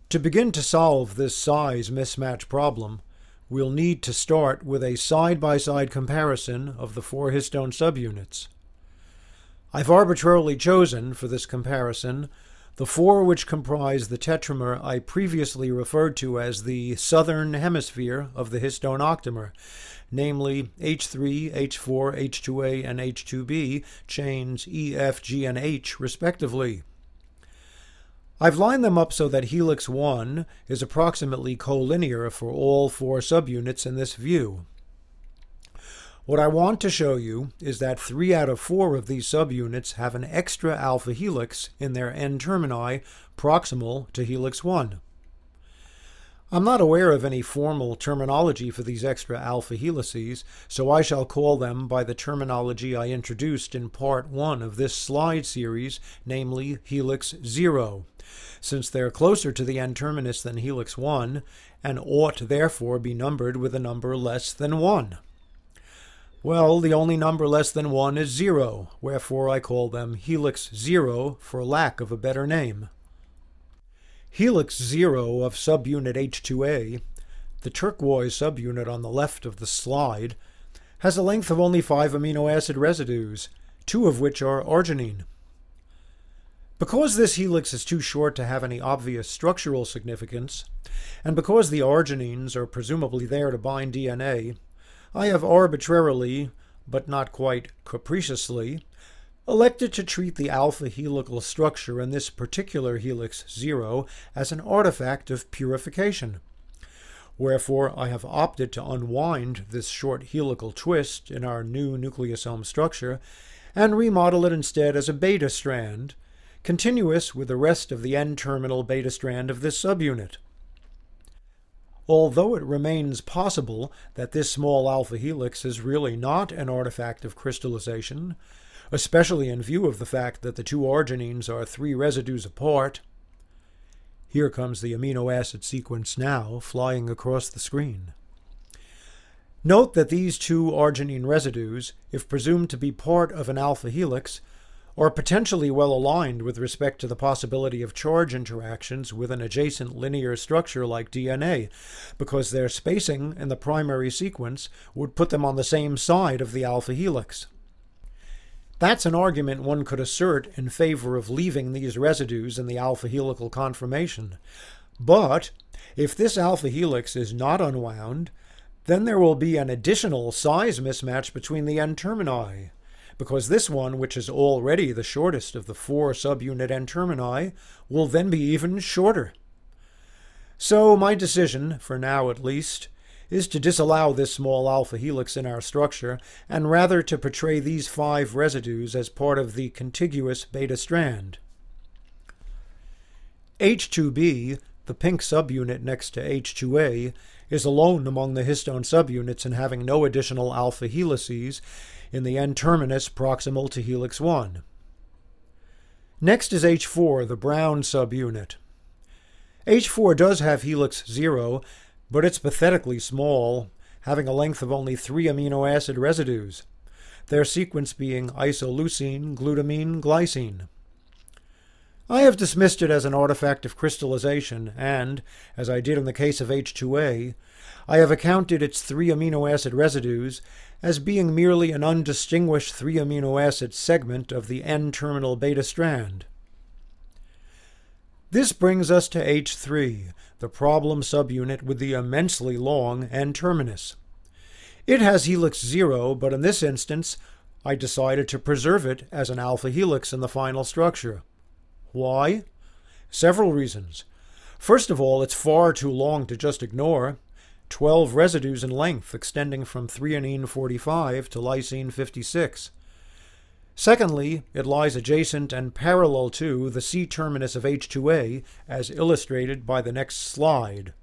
To begin to solve this size mismatch problem, we'll need to start with a side-by-side comparison of the four histone subunits. I've arbitrarily chosen, for this comparison, the four which comprise the tetramer I previously referred to as the southern hemisphere of the histone octamer, namely H3, H4, H2A, and H2B, chains E, F, G, and H, respectively. I've lined them up so that helix 1 is approximately collinear for all four subunits in this view. What I want to show you is that 3 out of 4 of these subunits have an extra alpha helix in their N-termini proximal to helix 1. I'm not aware of any formal terminology for these extra alpha helices, so I shall call them by the terminology I introduced in part 1 of this slide series, namely helix 0, since they're closer to the N-terminus than helix 1, and ought therefore be numbered with a number less than 1. Well, the only number less than 1 is 0, wherefore I call them helix 0 for lack of a better name. Helix 0 of subunit H2A, the turquoise subunit on the left of the slide, has a length of only 5 amino acid residues, 2 of which are arginine. Because this helix is too short to have any obvious structural significance, and because the arginines are presumably there to bind DNA, I have arbitrarily, but not quite capriciously, elected to treat the alpha helical structure in this particular helix 0 as an artifact of purification. Wherefore I have opted to unwind this short helical twist in our new nucleosome structure and remodel it instead as a beta strand, continuous with the rest of the N-terminal beta strand of this subunit. Although it remains possible that this small alpha helix is really not an artifact of crystallization, especially in view of the fact that the two arginines are 3 residues apart. Here comes the amino acid sequence now, flying across the screen. Note that these 2 arginine residues, if presumed to be part of an alpha helix, are potentially well aligned with respect to the possibility of charge interactions with an adjacent linear structure like DNA, because their spacing in the primary sequence would put them on the same side of the alpha helix. That's an argument one could assert in favor of leaving these residues in the alpha helical conformation. But if this alpha helix is not unwound, then there will be an additional size mismatch between the N-termini, because this one, which is already the shortest of the 4 subunit N-termini, will then be even shorter. So my decision, for now at least, is to disallow this small alpha helix in our structure, and rather to portray these 5 residues as part of the contiguous beta strand. H2B, the pink subunit next to H2A, is alone among the histone subunits in having no additional alpha helices in the N-terminus proximal to helix 1. Next is H4, the brown subunit. H4 does have helix 0, but it's pathetically small, having a length of only 3 amino acid residues, their sequence being isoleucine, glutamine, glycine. I have dismissed it as an artifact of crystallization, and, as I did in the case of H2A, I have accounted its 3 amino acid residues as being merely an undistinguished 3 amino acid segment of the N-terminal beta strand. This brings us to H3, the problem subunit with the immensely long N-terminus. It has helix 0, but in this instance, I decided to preserve it as an alpha helix in the final structure. Why? Several reasons. First of all, it's far too long to just ignore. 12 residues in length, extending from threonine 45 to lysine 56. Secondly, it lies adjacent and parallel to the C-terminus of H2A, as illustrated by the next slide.